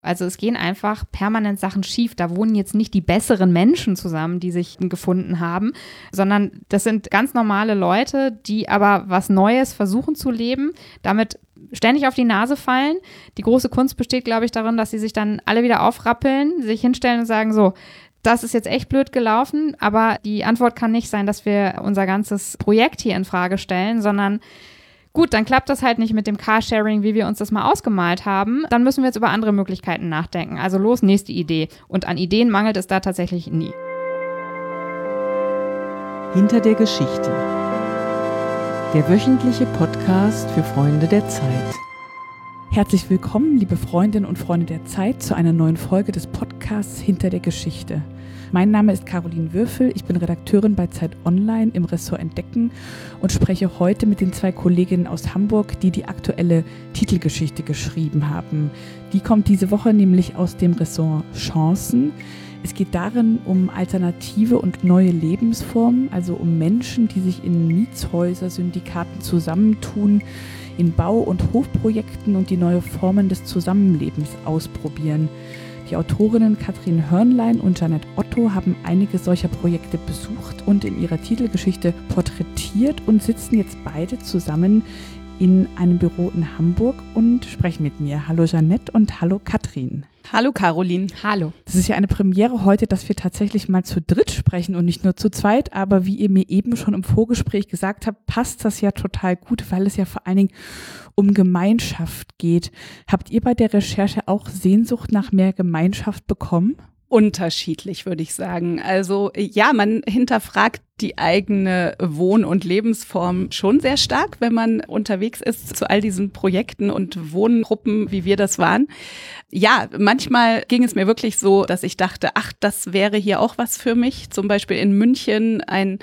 Also es gehen einfach permanent Sachen schief. Da wohnen jetzt nicht die besseren Menschen zusammen, die sich gefunden haben, sondern das sind ganz normale Leute, die aber was Neues versuchen zu leben, damit ständig auf die Nase fallen. Die große Kunst besteht, glaube ich, darin, dass sie sich dann alle wieder aufrappeln, sich hinstellen und sagen, so, das ist jetzt echt blöd gelaufen, aber die Antwort kann nicht sein, dass wir unser ganzes Projekt hier in Frage stellen, sondern gut, dann klappt das halt nicht mit dem Carsharing, wie wir uns das mal ausgemalt haben. Dann müssen wir jetzt über andere Möglichkeiten nachdenken. Also los, nächste Idee. Und an Ideen mangelt es da tatsächlich nie. Hinter der Geschichte. Der wöchentliche Podcast für Freunde der Zeit. Herzlich willkommen, liebe Freundinnen und Freunde der Zeit, zu einer neuen Folge des Podcasts Hinter der Geschichte. Mein Name ist Caroline Würfel, ich bin Redakteurin bei Zeit Online im Ressort Entdecken und spreche heute mit den zwei Kolleginnen aus Hamburg, die die aktuelle Titelgeschichte geschrieben haben. Die kommt diese Woche nämlich aus dem Ressort Chancen. Es geht darin um alternative und neue Lebensformen, also um Menschen, die sich in Mietshäuser-Syndikaten zusammentun, in Bau- und Hofprojekten und die neue Formen des Zusammenlebens ausprobieren. Die Autorinnen Katrin Hörnlein und Jeanette Otto haben einige solcher Projekte besucht und in ihrer Titelgeschichte porträtiert und sitzen jetzt beide zusammen in einem Büro in Hamburg und sprechen mit mir. Hallo Jeanette und hallo Katrin. Hallo Caroline. Hallo. Das ist ja eine Premiere heute, dass wir tatsächlich mal zu dritt sprechen und nicht nur zu zweit, aber wie ihr mir eben schon im Vorgespräch gesagt habt, passt das ja total gut, weil es ja vor allen Dingen um Gemeinschaft geht. Habt ihr bei der Recherche auch Sehnsucht nach mehr Gemeinschaft bekommen? Unterschiedlich, würde ich sagen. Also ja, man hinterfragt die eigene Wohn- und Lebensform schon sehr stark, wenn man unterwegs ist zu all diesen Projekten und Wohngruppen, wie wir das waren. Ja, manchmal ging es mir wirklich so, dass ich dachte, ach, das wäre hier auch was für mich. Zum Beispiel in München ein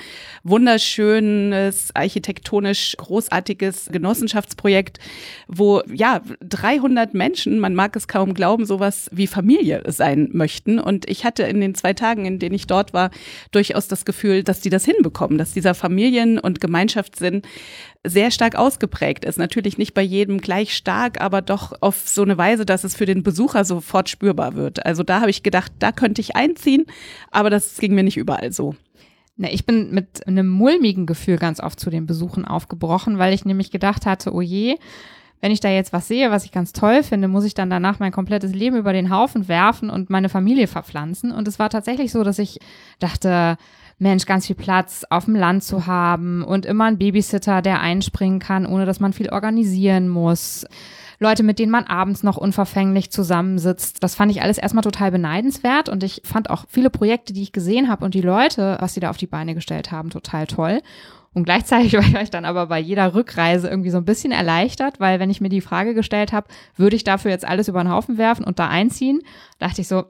wunderschönes, architektonisch großartiges Genossenschaftsprojekt, wo ja 300 Menschen, man mag es kaum glauben, sowas wie Familie sein möchten. Und ich hatte in den 2 Tagen, in denen ich dort war, durchaus das Gefühl, dass die das hinbekommen, dass dieser Familien- und Gemeinschaftssinn sehr stark ausgeprägt ist. Natürlich nicht bei jedem gleich stark, aber doch auf so eine Weise, dass es für den Besucher sofort spürbar wird. Also da habe ich gedacht, da könnte ich einziehen, aber das ging mir nicht überall so. Ich bin mit einem mulmigen Gefühl ganz oft zu den Besuchen aufgebrochen, weil ich nämlich gedacht hatte, oh je, wenn ich da jetzt was sehe, was ich ganz toll finde, muss ich dann danach mein komplettes Leben über den Haufen werfen und meine Familie verpflanzen. Und es war tatsächlich so, dass ich dachte, Mensch, ganz viel Platz auf dem Land zu haben und immer ein Babysitter, der einspringen kann, ohne dass man viel organisieren muss. Leute, mit denen man abends noch unverfänglich zusammensitzt. Das fand ich alles erstmal total beneidenswert und ich fand auch viele Projekte, die ich gesehen habe und die Leute, was sie da auf die Beine gestellt haben, total toll. Und gleichzeitig war ich dann aber bei jeder Rückreise irgendwie so ein bisschen erleichtert, weil wenn ich mir die Frage gestellt habe, würde ich dafür jetzt alles über den Haufen werfen und da einziehen, dachte ich so,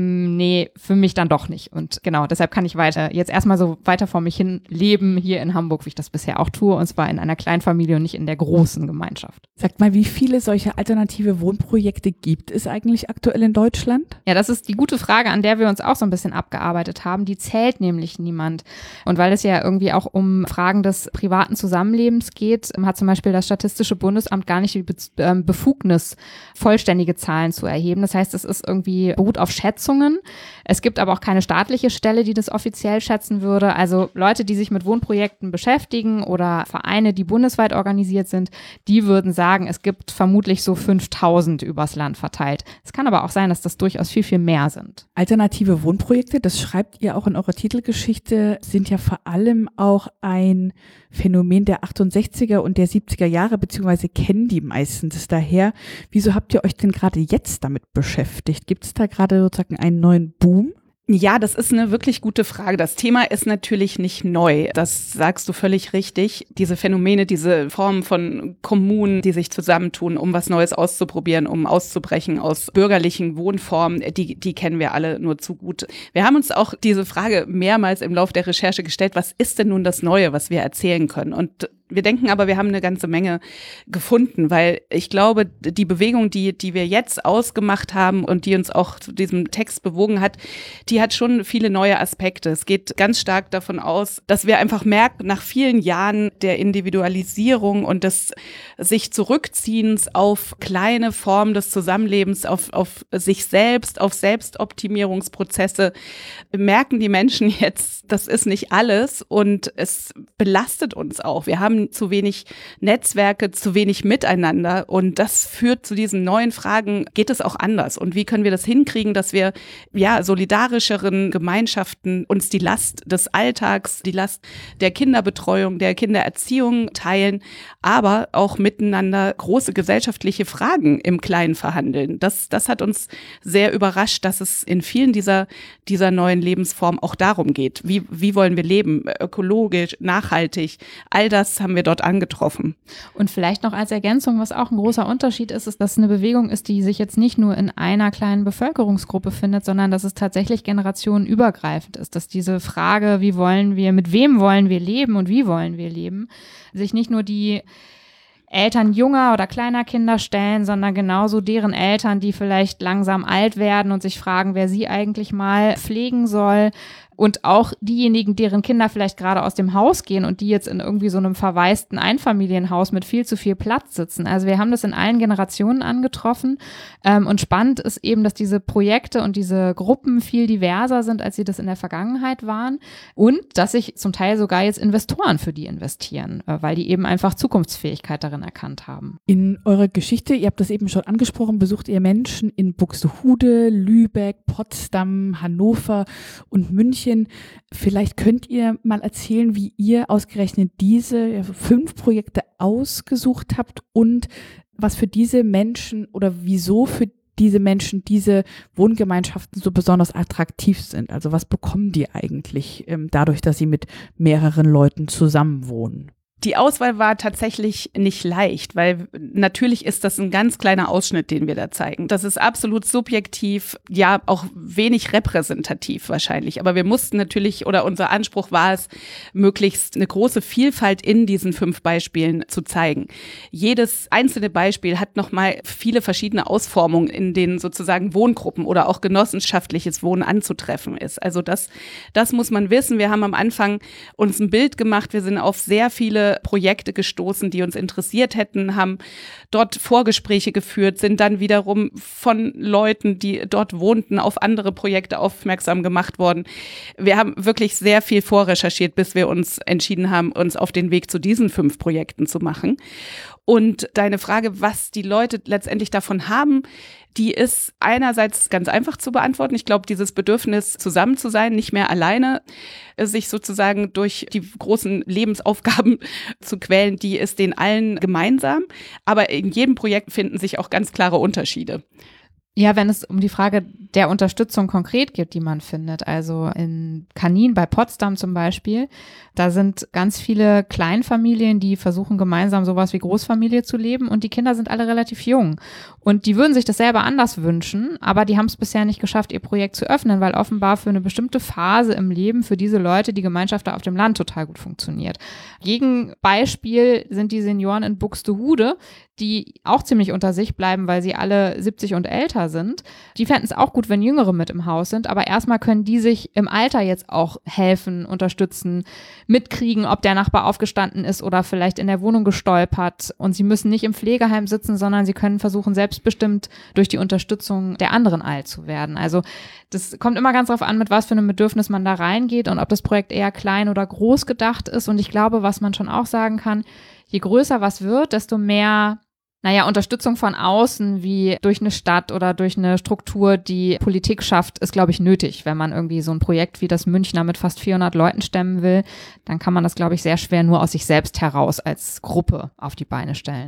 nee, für mich dann doch nicht. Und genau, deshalb kann ich jetzt erstmal so weiter vor mich hin leben hier in Hamburg, wie ich das bisher auch tue, und zwar in einer Kleinfamilie und nicht in der großen Gemeinschaft. Sagt mal, wie viele solche alternative Wohnprojekte gibt es eigentlich aktuell in Deutschland? Ja, das ist die gute Frage, an der wir uns auch so ein bisschen abgearbeitet haben. Die zählt nämlich niemand. Und weil es ja irgendwie auch um Fragen des privaten Zusammenlebens geht, hat zum Beispiel das Statistische Bundesamt gar nicht die Befugnis, vollständige Zahlen zu erheben. Das heißt, es ist irgendwie beruht auf Schätzungen. Es gibt aber auch keine staatliche Stelle, die das offiziell schätzen würde. Also Leute, die sich mit Wohnprojekten beschäftigen oder Vereine, die bundesweit organisiert sind, die würden sagen, es gibt vermutlich so 5.000 übers Land verteilt. Es kann aber auch sein, dass das durchaus viel, viel mehr sind. Alternative Wohnprojekte, das schreibt ihr auch in eurer Titelgeschichte, sind ja vor allem auch ein Phänomen der 68er und der 70er Jahre, beziehungsweise kennen die meistens daher. Wieso habt ihr euch denn gerade jetzt damit beschäftigt? Gibt es da gerade sozusagen einen neuen Boom? Ja, das ist eine wirklich gute Frage. Das Thema ist natürlich nicht neu. Das sagst du völlig richtig. Diese Phänomene, diese Formen von Kommunen, die sich zusammentun, um was Neues auszuprobieren, um auszubrechen aus bürgerlichen Wohnformen, die kennen wir alle nur zu gut. Wir haben uns auch diese Frage mehrmals im Laufe der Recherche gestellt, was ist denn nun das Neue, was wir erzählen können? Und Wir denken aber, wir haben eine ganze Menge gefunden, weil ich glaube, die Bewegung, die wir jetzt ausgemacht haben und die uns auch zu diesem Text bewogen hat, die hat schon viele neue Aspekte. Es geht ganz stark davon aus, dass wir einfach merken, nach vielen Jahren der Individualisierung und des sich Zurückziehens auf kleine Formen des Zusammenlebens, auf sich selbst, auf Selbstoptimierungsprozesse, merken die Menschen jetzt, das ist nicht alles und es belastet uns auch. Wir haben zu wenig Netzwerke, zu wenig Miteinander und das führt zu diesen neuen Fragen, geht es auch anders und wie können wir das hinkriegen, dass wir solidarischeren Gemeinschaften uns die Last des Alltags, die Last der Kinderbetreuung, der Kindererziehung teilen, aber auch miteinander große gesellschaftliche Fragen im Kleinen verhandeln. Das hat uns sehr überrascht, dass es in vielen dieser neuen Lebensformen auch darum geht. Wie wollen wir leben? Ökologisch, nachhaltig, all das haben wir dort angetroffen. Und vielleicht noch als Ergänzung, was auch ein großer Unterschied ist, ist, dass es eine Bewegung ist, die sich jetzt nicht nur in einer kleinen Bevölkerungsgruppe findet, sondern dass es tatsächlich generationenübergreifend ist, dass diese Frage, mit wem wollen wir leben und wie wollen wir leben, sich nicht nur die Eltern junger oder kleiner Kinder stellen, sondern genauso deren Eltern, die vielleicht langsam alt werden und sich fragen, wer sie eigentlich mal pflegen soll. Und auch diejenigen, deren Kinder vielleicht gerade aus dem Haus gehen und die jetzt in irgendwie so einem verwaisten Einfamilienhaus mit viel zu viel Platz sitzen. Also wir haben das in allen Generationen angetroffen. Und spannend ist eben, dass diese Projekte und diese Gruppen viel diverser sind, als sie das in der Vergangenheit waren. Und dass sich zum Teil sogar jetzt Investoren für die investieren, weil die eben einfach Zukunftsfähigkeit darin erkannt haben. In eurer Geschichte, ihr habt das eben schon angesprochen, besucht ihr Menschen in Buxtehude, Lübeck, Potsdam, Hannover und München. Vielleicht könnt ihr mal erzählen, wie ihr ausgerechnet diese 5 Projekte ausgesucht habt und was für diese Menschen oder wieso für diese Menschen diese Wohngemeinschaften so besonders attraktiv sind. Also was bekommen die eigentlich dadurch, dass sie mit mehreren Leuten zusammenwohnen? Die Auswahl war tatsächlich nicht leicht, weil natürlich ist das ein ganz kleiner Ausschnitt, den wir da zeigen. Das ist absolut subjektiv, ja auch wenig repräsentativ wahrscheinlich. Aber wir mussten natürlich, oder unser Anspruch war es, möglichst eine große Vielfalt in diesen 5 Beispielen zu zeigen. Jedes einzelne Beispiel hat nochmal viele verschiedene Ausformungen, in denen sozusagen Wohngruppen oder auch genossenschaftliches Wohnen anzutreffen ist. Also das muss man wissen. Wir haben am Anfang uns ein Bild gemacht. Wir sind auf sehr viele Projekte gestoßen, die uns interessiert hätten, haben dort Vorgespräche geführt, sind dann wiederum von Leuten, die dort wohnten, auf andere Projekte aufmerksam gemacht worden. Wir haben wirklich sehr viel vorrecherchiert, bis wir uns entschieden haben, uns auf den Weg zu diesen 5 Projekten zu machen. Und deine Frage, was die Leute letztendlich davon haben, die ist einerseits ganz einfach zu beantworten. Ich glaube, dieses Bedürfnis, zusammen zu sein, nicht mehr alleine, sich sozusagen durch die großen Lebensaufgaben zu quälen, die ist denen allen gemeinsam. Aber in jedem Projekt finden sich auch ganz klare Unterschiede. Ja, wenn es um die Frage der Unterstützung konkret geht, die man findet, also in Kanin bei Potsdam zum Beispiel, da sind ganz viele Kleinfamilien, die versuchen gemeinsam sowas wie Großfamilie zu leben und die Kinder sind alle relativ jung und die würden sich das selber anders wünschen, aber die haben es bisher nicht geschafft, ihr Projekt zu öffnen, weil offenbar für eine bestimmte Phase im Leben für diese Leute die Gemeinschaft da auf dem Land total gut funktioniert. Gegenbeispiel sind die Senioren in Buxtehude, die auch ziemlich unter sich bleiben, weil sie alle 70 und älter sind. Die fänden es auch gut, wenn Jüngere mit im Haus sind, aber erstmal können die sich im Alter jetzt auch helfen, unterstützen, mitkriegen, ob der Nachbar aufgestanden ist oder vielleicht in der Wohnung gestolpert und sie müssen nicht im Pflegeheim sitzen, sondern sie können versuchen, selbstbestimmt durch die Unterstützung der anderen alt zu werden. Also das kommt immer ganz drauf an, mit was für einem Bedürfnis man da reingeht und ob das Projekt eher klein oder groß gedacht ist und ich glaube, was man schon auch sagen kann, je größer was wird, desto mehr Unterstützung von außen wie durch eine Stadt oder durch eine Struktur, die Politik schafft, ist, glaube ich, nötig. Wenn man irgendwie so ein Projekt wie das Münchner mit fast 400 Leuten stemmen will, dann kann man das, glaube ich, sehr schwer nur aus sich selbst heraus als Gruppe auf die Beine stellen.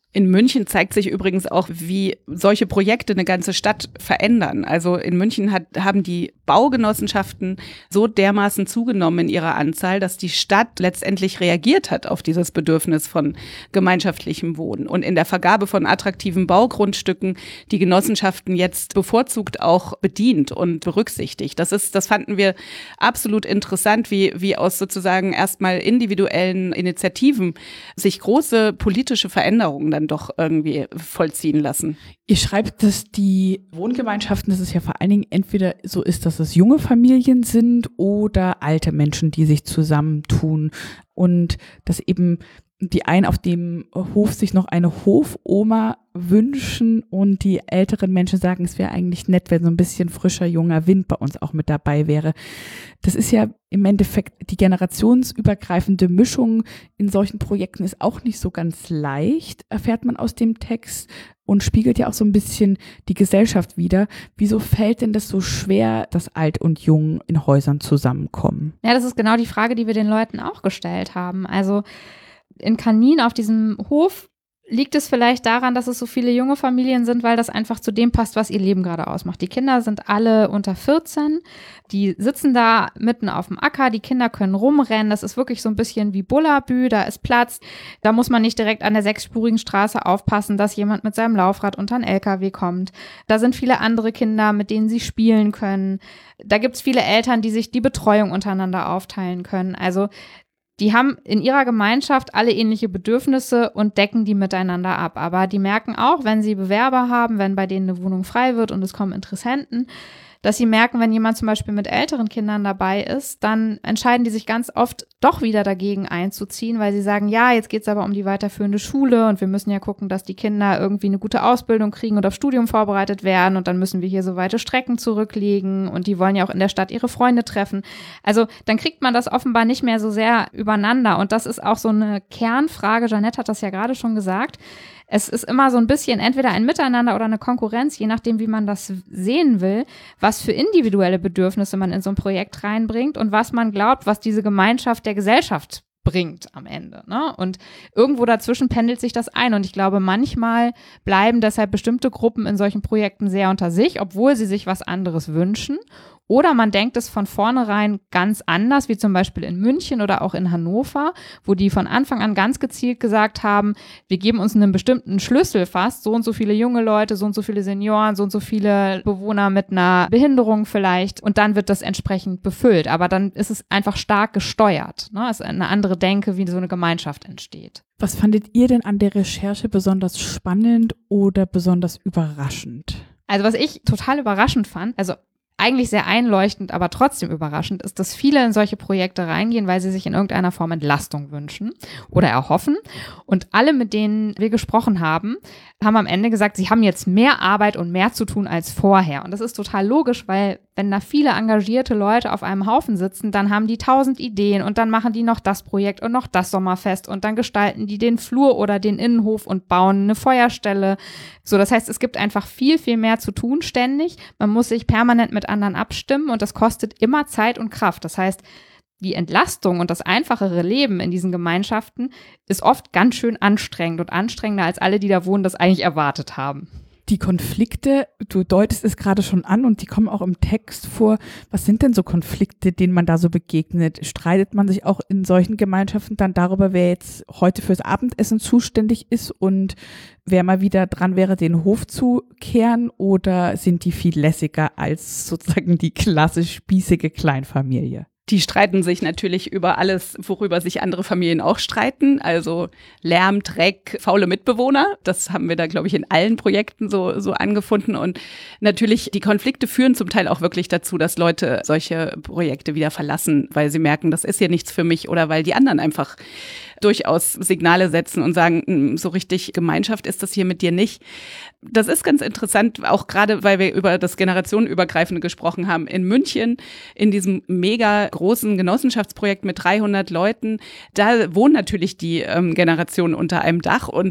In München zeigt sich übrigens auch, wie solche Projekte eine ganze Stadt verändern. Also in München haben die Baugenossenschaften so dermaßen zugenommen in ihrer Anzahl, dass die Stadt letztendlich reagiert hat auf dieses Bedürfnis von gemeinschaftlichem Wohnen. Und in der Vergabe von attraktiven Baugrundstücken die Genossenschaften jetzt bevorzugt auch bedient und berücksichtigt. Das fanden wir absolut interessant, wie aus sozusagen erstmal individuellen Initiativen sich große politische Veränderungen dann doch irgendwie vollziehen lassen. Ihr schreibt, dass die Wohngemeinschaften, dass es ja vor allen Dingen entweder so ist, dass es junge Familien sind oder alte Menschen, die sich zusammentun und dass eben die einen auf dem Hof sich noch eine Hofoma wünschen und die älteren Menschen sagen, es wäre eigentlich nett, wenn so ein bisschen frischer, junger Wind bei uns auch mit dabei wäre. Das ist ja im Endeffekt die generationsübergreifende Mischung in solchen Projekten ist auch nicht so ganz leicht, erfährt man aus dem Text und spiegelt ja auch so ein bisschen die Gesellschaft wider. Wieso fällt denn das so schwer, dass Alt und Jung in Häusern zusammenkommen? Ja, das ist genau die Frage, die wir den Leuten auch gestellt haben. Also in Kanin auf diesem Hof liegt es vielleicht daran, dass es so viele junge Familien sind, weil das einfach zu dem passt, was ihr Leben gerade ausmacht. Die Kinder sind alle unter 14, die sitzen da mitten auf dem Acker, die Kinder können rumrennen, das ist wirklich so ein bisschen wie Bullabü, da ist Platz, da muss man nicht direkt an der 6-spurigen Straße aufpassen, dass jemand mit seinem Laufrad unter einen LKW kommt. Da sind viele andere Kinder, mit denen sie spielen können. Da gibt es viele Eltern, die sich die Betreuung untereinander aufteilen können. Also die haben in ihrer Gemeinschaft alle ähnliche Bedürfnisse und decken die miteinander ab. Aber die merken auch, wenn sie Bewerber haben, wenn bei denen eine Wohnung frei wird und es kommen Interessenten, dass sie merken, wenn jemand zum Beispiel mit älteren Kindern dabei ist, dann entscheiden die sich ganz oft doch wieder dagegen einzuziehen, weil sie sagen, ja, jetzt geht's aber um die weiterführende Schule und wir müssen ja gucken, dass die Kinder irgendwie eine gute Ausbildung kriegen und auf Studium vorbereitet werden und dann müssen wir hier so weite Strecken zurücklegen und die wollen ja auch in der Stadt ihre Freunde treffen. Also dann kriegt man das offenbar nicht mehr so sehr übereinander und das ist auch so eine Kernfrage, Jeanette hat das ja gerade schon gesagt. Es ist immer so ein bisschen entweder ein Miteinander oder eine Konkurrenz, je nachdem, wie man das sehen will, was für individuelle Bedürfnisse man in so ein Projekt reinbringt und was man glaubt, was diese Gemeinschaft der Gesellschaft bringt am Ende, ne? Und irgendwo dazwischen pendelt sich das ein und ich glaube, manchmal bleiben deshalb bestimmte Gruppen in solchen Projekten sehr unter sich, obwohl sie sich was anderes wünschen. Oder man denkt es von vornherein ganz anders, wie zum Beispiel in München oder auch in Hannover, wo die von Anfang an ganz gezielt gesagt haben, wir geben uns einen bestimmten Schlüssel fast, so und so viele junge Leute, so und so viele Senioren, so und so viele Bewohner mit einer Behinderung vielleicht und dann wird das entsprechend befüllt. Aber dann ist es einfach stark gesteuert, ne? Es ist eine andere Denke, wie so eine Gemeinschaft entsteht. Was fandet ihr denn an der Recherche besonders spannend oder besonders überraschend? Also was ich total überraschend fand, also eigentlich sehr einleuchtend, aber trotzdem überraschend ist, dass viele in solche Projekte reingehen, weil sie sich in irgendeiner Form Entlastung wünschen oder erhoffen. Und alle, mit denen wir gesprochen haben, haben am Ende gesagt, sie haben jetzt mehr Arbeit und mehr zu tun als vorher. Und das ist total logisch, weil wenn da viele engagierte Leute auf einem Haufen sitzen, dann haben die 1000 Ideen und dann machen die noch das Projekt und noch das Sommerfest und dann gestalten die den Flur oder den Innenhof und bauen eine Feuerstelle. So, das heißt, es gibt einfach viel, viel mehr zu tun ständig. Man muss sich permanent mit anderen abstimmen und das kostet immer Zeit und Kraft. Das heißt, die Entlastung und das einfachere Leben in diesen Gemeinschaften ist oft ganz schön anstrengend und anstrengender, als alle, die da wohnen, das eigentlich erwartet haben. Die Konflikte, du deutest es gerade schon an und die kommen auch im Text vor. Was sind denn so Konflikte, denen man da so begegnet? Streitet man sich auch in solchen Gemeinschaften dann darüber, wer jetzt heute fürs Abendessen zuständig ist und wer mal wieder dran wäre, den Hof zu kehren? Oder sind die viel lässiger als sozusagen die klassisch spießige Kleinfamilie? Die streiten sich natürlich über alles, worüber sich andere Familien auch streiten. Also Lärm, Dreck, faule Mitbewohner. Das haben wir da, glaube ich, in allen Projekten so angefunden. Und natürlich, die Konflikte führen zum Teil auch wirklich dazu, dass Leute solche Projekte wieder verlassen, weil sie merken, das ist hier nichts für mich oder weil die anderen einfach durchaus Signale setzen und sagen, so richtig Gemeinschaft ist das hier mit dir nicht. Das ist ganz interessant, auch gerade, weil wir über das Generationenübergreifende gesprochen haben. In München, in diesem mega großen Genossenschaftsprojekt mit 300 Leuten, da wohnen natürlich die Generationen unter einem Dach und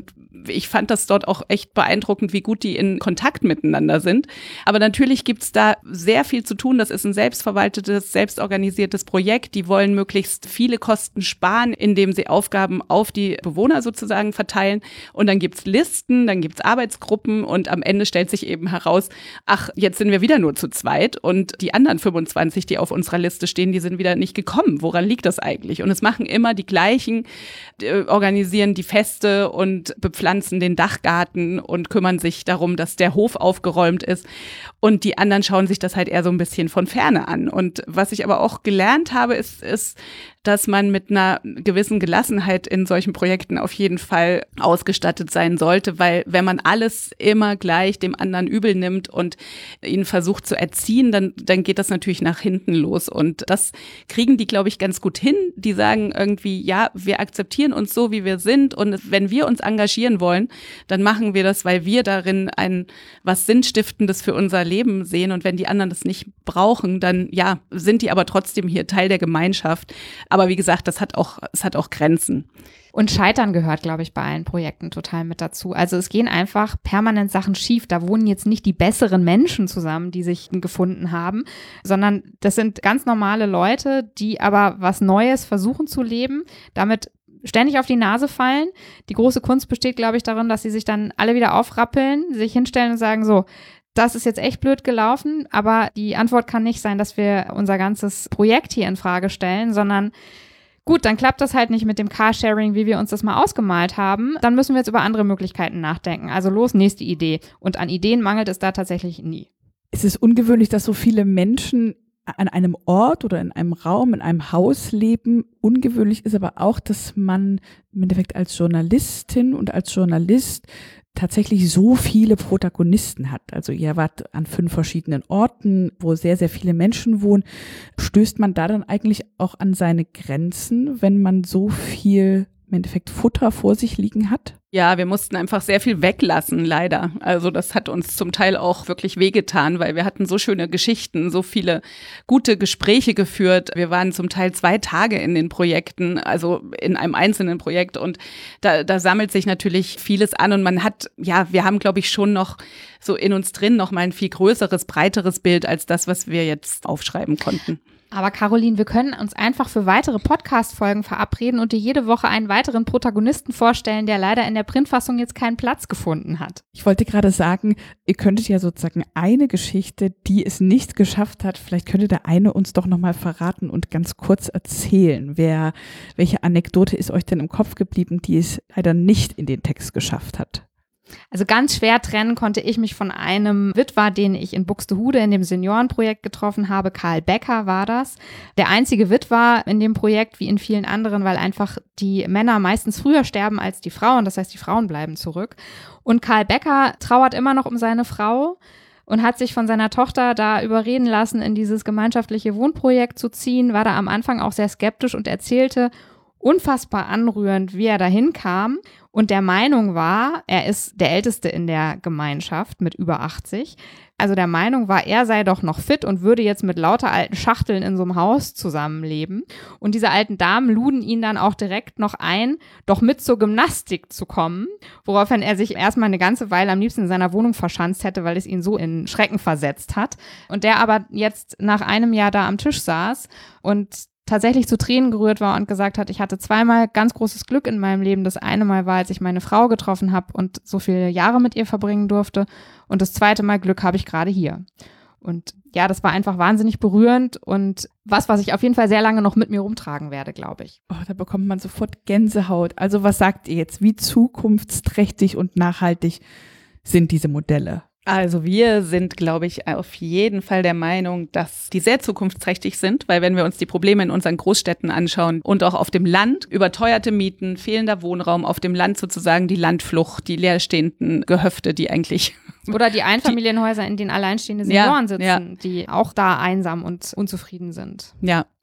ich fand das dort auch echt beeindruckend, wie gut die in Kontakt miteinander sind. Aber natürlich gibt's da sehr viel zu tun. Das ist ein selbstverwaltetes, selbstorganisiertes Projekt. Die wollen möglichst viele Kosten sparen, indem sie Aufgaben auf die Bewohner sozusagen verteilen. Und dann gibt's Listen, dann gibt's Arbeitsgruppen und am Ende stellt sich eben heraus, ach, jetzt sind wir wieder nur zu zweit und die anderen 25, die auf unserer Liste stehen, die sind wieder nicht gekommen. Woran liegt das eigentlich? Und es machen immer die gleichen, organisieren die Feste und bepflanzen den Dachgarten und kümmern sich darum, dass der Hof aufgeräumt ist. Und die anderen schauen sich das halt eher so ein bisschen von Ferne an. Und was ich aber auch gelernt habe, ist, dass man mit einer gewissen Gelassenheit in solchen Projekten auf jeden Fall ausgestattet sein sollte, weil wenn man alles immer gleich dem anderen übel nimmt und ihn versucht zu erziehen, dann geht das natürlich nach hinten los. Und das kriegen die, glaube ich, ganz gut hin. Die sagen irgendwie, ja, wir akzeptieren uns so, wie wir sind. Und wenn wir uns engagieren wollen, dann machen wir das, weil wir darin was Sinnstiftendes für unser Leben sehen. Und wenn die anderen das nicht brauchen, dann ja, sind die aber trotzdem hier Teil der Gemeinschaft. Aber wie gesagt, es hat auch Grenzen. Und Scheitern gehört, glaube ich, bei allen Projekten total mit dazu. Also es gehen einfach permanent Sachen schief. Da wohnen jetzt nicht die besseren Menschen zusammen, die sich gefunden haben, sondern das sind ganz normale Leute, die aber was Neues versuchen zu leben, damit ständig auf die Nase fallen. Die große Kunst besteht, glaube ich, darin, dass sie sich dann alle wieder aufrappeln, sich hinstellen und sagen so, das ist jetzt echt blöd gelaufen, aber die Antwort kann nicht sein, dass wir unser ganzes Projekt hier in Frage stellen, sondern gut, dann klappt das halt nicht mit dem Carsharing, wie wir uns das mal ausgemalt haben. Dann müssen wir jetzt über andere Möglichkeiten nachdenken. Also los, nächste Idee. Und an Ideen mangelt es da tatsächlich nie. Es ist ungewöhnlich, dass so viele Menschen an einem Ort oder in einem Raum, in einem Haus leben. Ungewöhnlich ist aber auch, dass man im Endeffekt als Journalistin und als Journalist tatsächlich so viele Protagonisten hat. Also ihr wart an 5 verschiedenen Orten, wo sehr, sehr viele Menschen wohnen. Stößt man da dann eigentlich auch an seine Grenzen, wenn man so viel im Endeffekt Futter vor sich liegen hat? Ja, wir mussten einfach sehr viel weglassen, leider. Also das hat uns zum Teil auch wirklich wehgetan, weil wir hatten so schöne Geschichten, so viele gute Gespräche geführt. Wir waren zum Teil 2 Tage in den Projekten, also in einem einzelnen Projekt und da sammelt sich natürlich vieles an und wir haben, glaube ich, schon noch so in uns drin noch mal ein viel größeres, breiteres Bild als das, was wir jetzt aufschreiben konnten. Aber Caroline, wir können uns einfach für weitere Podcast-Folgen verabreden und dir jede Woche einen weiteren Protagonisten vorstellen, der leider in der Printfassung jetzt keinen Platz gefunden hat. Ich wollte gerade sagen, ihr könntet ja sozusagen eine Geschichte, die es nicht geschafft hat, vielleicht könnte der eine uns doch nochmal verraten und ganz kurz erzählen. Welche Anekdote ist euch denn im Kopf geblieben, die es leider nicht in den Text geschafft hat? Also ganz schwer trennen konnte ich mich von einem Witwer, den ich in Buxtehude in dem Seniorenprojekt getroffen habe. Karl Becker war das. Der einzige Witwer in dem Projekt, wie in vielen anderen, weil einfach die Männer meistens früher sterben als die Frauen. Das heißt, die Frauen bleiben zurück. Und Karl Becker trauert immer noch um seine Frau und hat sich von seiner Tochter da überreden lassen, in dieses gemeinschaftliche Wohnprojekt zu ziehen, war da am Anfang auch sehr skeptisch und erzählte unfassbar anrührend, wie er dahin kam und der Meinung war, er ist der Älteste in der Gemeinschaft mit über 80, also der Meinung war, er sei doch noch fit und würde jetzt mit lauter alten Schachteln in so einem Haus zusammenleben. Und diese alten Damen luden ihn dann auch direkt noch ein, doch mit zur Gymnastik zu kommen, woraufhin er sich erstmal eine ganze Weile am liebsten in seiner Wohnung verschanzt hätte, weil es ihn so in Schrecken versetzt hat. Und der aber jetzt nach einem Jahr da am Tisch saß und tatsächlich zu Tränen gerührt war und gesagt hat, ich hatte 2-mal ganz großes Glück in meinem Leben. Das eine Mal war, als ich meine Frau getroffen habe und so viele Jahre mit ihr verbringen durfte. Und das zweite Mal Glück habe ich gerade hier. Und ja, das war einfach wahnsinnig berührend und was ich auf jeden Fall sehr lange noch mit mir rumtragen werde, glaube ich. Oh, da bekommt man sofort Gänsehaut. Also was sagt ihr jetzt? Wie zukunftsträchtig und nachhaltig sind diese Modelle? Also wir sind, glaube ich, auf jeden Fall der Meinung, dass die sehr zukunftsträchtig sind, weil wenn wir uns die Probleme in unseren Großstädten anschauen und auch auf dem Land, überteuerte Mieten, fehlender Wohnraum, auf dem Land sozusagen die Landflucht, die leerstehenden Gehöfte, die eigentlich... Oder die Einfamilienhäuser, in denen alleinstehende Senioren sitzen, die auch da einsam und unzufrieden sind. Ja.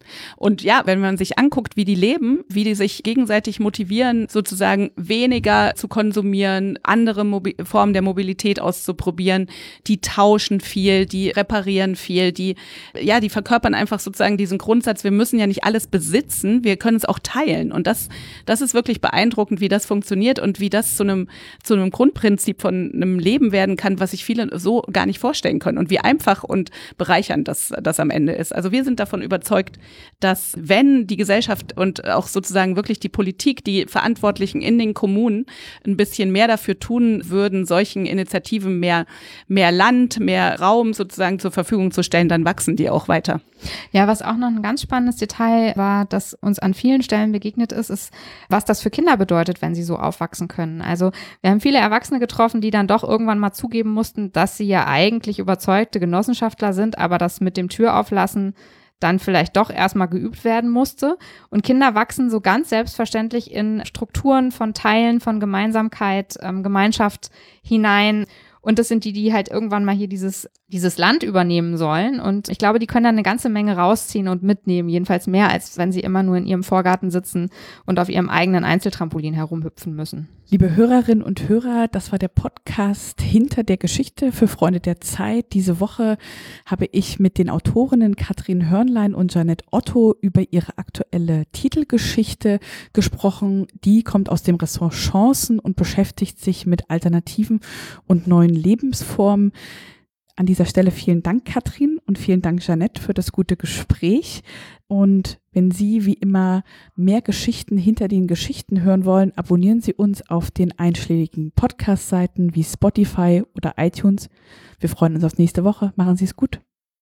Und ja, wenn man sich anguckt, wie die leben, wie die sich gegenseitig motivieren, sozusagen weniger zu konsumieren, andere Formen der Mobilität auszuprobieren, die tauschen viel, die reparieren viel, die verkörpern einfach sozusagen diesen Grundsatz, wir müssen ja nicht alles besitzen, wir können es auch teilen. Und das ist wirklich beeindruckend, wie das funktioniert und wie das zu einem Grundprinzip von einem Leben werden kann, was sich viele so gar nicht vorstellen können und wie einfach und bereichernd das am Ende ist. Also wir sind davon überzeugt, dass wenn die Gesellschaft und auch sozusagen wirklich die Politik, die Verantwortlichen in den Kommunen ein bisschen mehr dafür tun würden, solchen Initiativen mehr Land, mehr Raum sozusagen zur Verfügung zu stellen, dann wachsen die auch weiter. Ja, was auch noch ein ganz spannendes Detail war, das uns an vielen Stellen begegnet ist, was das für Kinder bedeutet, wenn sie so aufwachsen können. Also wir haben viele Erwachsene getroffen, die dann doch irgendwann mal zugeben mussten, dass sie ja eigentlich überzeugte Genossenschaftler sind, aber das mit dem Türauflassen dann vielleicht doch erstmal geübt werden musste. Und Kinder wachsen so ganz selbstverständlich in Strukturen von Teilen, von Gemeinsamkeit, Gemeinschaft hinein. Und das sind die halt irgendwann mal hier dieses Land übernehmen sollen. Und ich glaube, die können da eine ganze Menge rausziehen und mitnehmen. Jedenfalls mehr, als wenn sie immer nur in ihrem Vorgarten sitzen und auf ihrem eigenen Einzeltrampolin herumhüpfen müssen. Liebe Hörerinnen und Hörer, das war der Podcast Hinter der Geschichte für Freunde der Zeit. Diese Woche habe ich mit den Autorinnen Katrin Hörnlein und Jeanette Otto über ihre aktuelle Titelgeschichte gesprochen. Die kommt aus dem Ressort Chancen und beschäftigt sich mit alternativen und neuen Lebensformen. An dieser Stelle vielen Dank, Katrin, und vielen Dank, Jeanette, für das gute Gespräch. Und wenn Sie wie immer mehr Geschichten hinter den Geschichten hören wollen, abonnieren Sie uns auf den einschlägigen Podcast-Seiten wie Spotify oder iTunes. Wir freuen uns auf nächste Woche. Machen Sie es gut.